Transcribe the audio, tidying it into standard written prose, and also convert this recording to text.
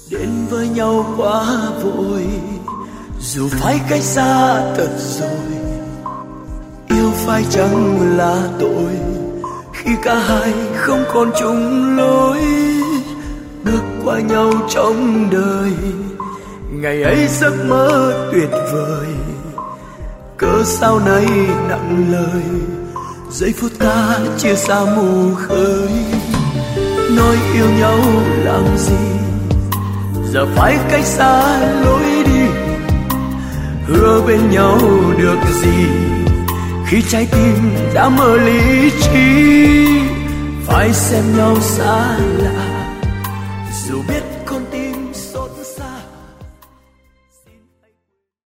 đến với nhau quá vội, dù phải cách xa thật rồi. Yêu phải chăng là tội khi cả hai không còn chung lối, bước qua nhau trong đời. Ngày ấy giấc mơ tuyệt vời, cớ sao nay nặng lời. Giây phút ta chia xa mù khơi, nói yêu nhau làm gì, giờ phải cách xa lối đi. Hứa bên nhau được gì khi trái tim đã mơ lý trí. Phải xem nhau xa lạ dù biết